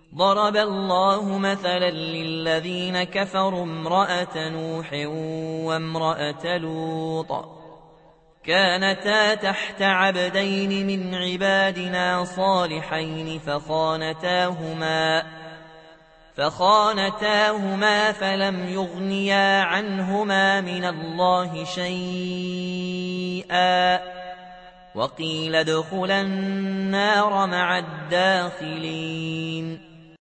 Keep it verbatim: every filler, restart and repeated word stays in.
ضرب الله مثلا للذين كفروا امرأة نوح وامرأة لوط كانتا تحت عبدين من عبادنا صالحين فخانتاهما فخانتاهما فلم يغنيا عنهما من الله شيئا وقيل ادخلا النار مع الداخلين